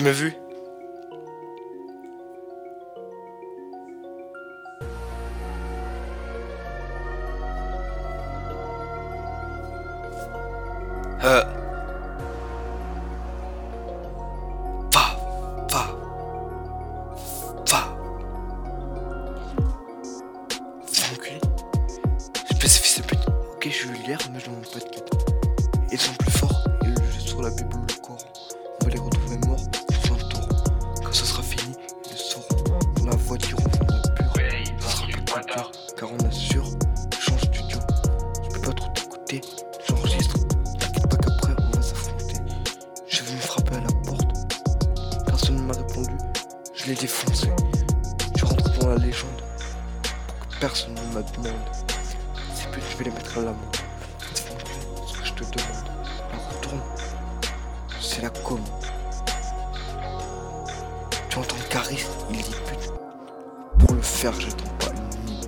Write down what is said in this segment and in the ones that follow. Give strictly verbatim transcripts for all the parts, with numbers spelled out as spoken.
Tu m'as vu? Euh... Va, va, va. C'est enculé. Je passe fils de pute. Ok, je vais lire, mais je demande pas de quête. Ils sont plus forts, ils le jettent sur la Bible ou le Coran. On va les retrouver morts sous un torrent. Quand ça sera fini, ils le sauront. Dans la voiture, on fera la pure. Ça sera plus trop dur, car on assure. Change studio. Je peux pas trop t'écouter, j'enregistre. T'inquiète pas qu'après, on va s'affronter. Je vais me frapper à la porte. Personne ne m'a répondu, je l'ai défoncé. Je rentre dans la légende. Pour que personne ne me demande. Ces putes, je vais les mettre à l'amende. C'est ce que je te demande. La retourne. C'est la com. Tu entends Caris, il dit pute. Pour le faire, j'attends pas une minute.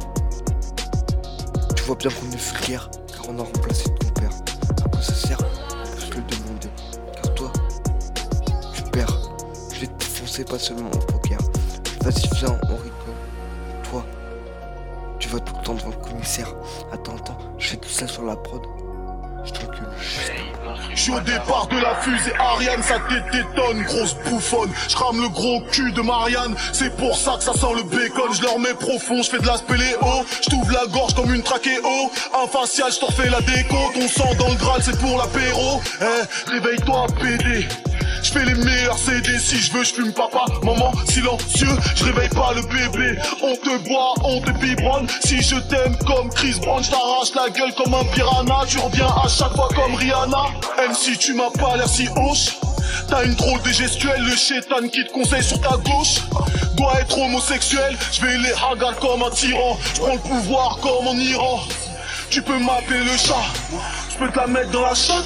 Tu vois bien qu'on est flière, car on a remplacé ton père. À quoi ça sert? Je te le demander. Car toi, tu perds. Je vais te défoncer pas seulement au poker. Vas-y, viens, on rigole. Toi, tu vas tout le temps devant le commissaire. Attends, attends, je fais tout ça sur la prod. Je t'encule. Je suis au départ de la fusée Ariane, ça t'étonne, grosse bouffonne. Je crame le gros cul de Marianne, c'est pour ça que ça sent le bacon. Je leur mets profond, je fais de la spéléo. Je t'ouvre la gorge comme une trachéo. Un facial, je t'en fais la déco. Ton sang dans le Graal, c'est pour l'apéro. Eh, réveille-toi, pédé. Je fais les meilleurs C D, si je veux je fume papa, maman, silencieux, je réveille pas le bébé. On te boit, on te biberonne, si je t'aime comme Chris Brown, je t'arrache la gueule comme un piranha. Tu reviens à chaque fois comme Rihanna, même si tu m'as pas l'air si hoche. T'as une drôle de gestuelle, le chétan qui te conseille sur ta gauche doit être homosexuel, je vais les hagar comme un tyran. Je prends le pouvoir comme en Iran. Tu peux m'appeler le chat, je peux te la mettre dans la chatte.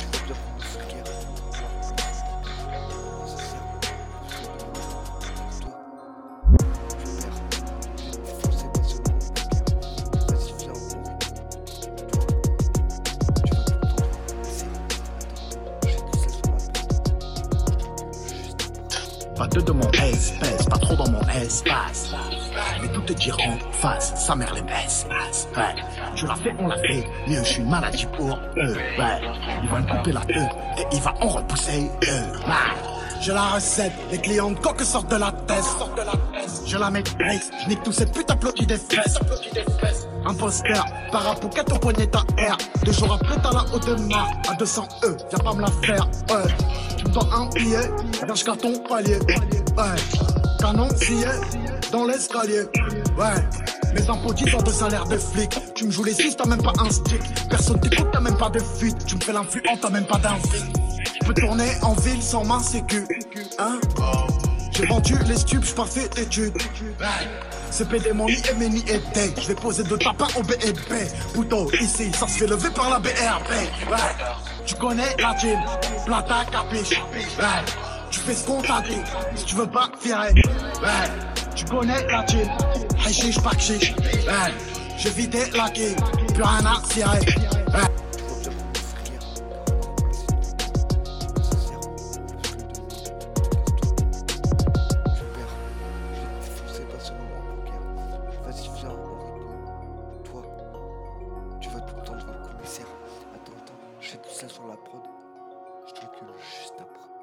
Pas deux de mon espèce, pas trop dans mon espace. Mais tout te dire en face, sa mère les messes. Ouais, tu l'as fait, on l'a fait. Mieux, je suis une maladie pour eux. Ouais, il va me couper la queue et il va en repousser eux. Ouais. J'ai la recette, les clients de coque sortent de la tête. Je la maîtrise, je nique tous ces putes applaudis des fesses. Imposteur, parapouquette au poignet ta R. Deux jours après t'as la haute de mar à deux cents E, viens pas me la faire. Ouais. Tu me dois un billet, verge qu'à ton palier. Ouais, canon scié dans l'escalier. Ouais, mes impôts dix ans de salaire de flic. Tu me joues les six, t'as même pas un stick. Personne t'écoute, t'as même pas de fuite. Tu me fais l'influent, t'as même pas d'influence. Je peux tourner en ville sans ma sécu. Hein? J'ai vendu les stupes, j'suis pas fait d'études. C P D, mon I et mes ni étaient. J'vais poser deux tapins au B et B. Pouto, ici, ça se fait lever par la B R P. Ouais. Tu connais la team, plata capiche. Ouais. Tu fais ce qu'on t'a dit, si tu veux pas virer. Ouais. Tu connais la team, hashish pas chiche. Ouais. J'ai vidé la game, plus rien à cirer. Ouais. Vas-y, viens, on rigole. Toi, tu vas tout le temps devant le commissaire. Attends, attends, je fais tout ça sur la prod. Je t'encule juste après.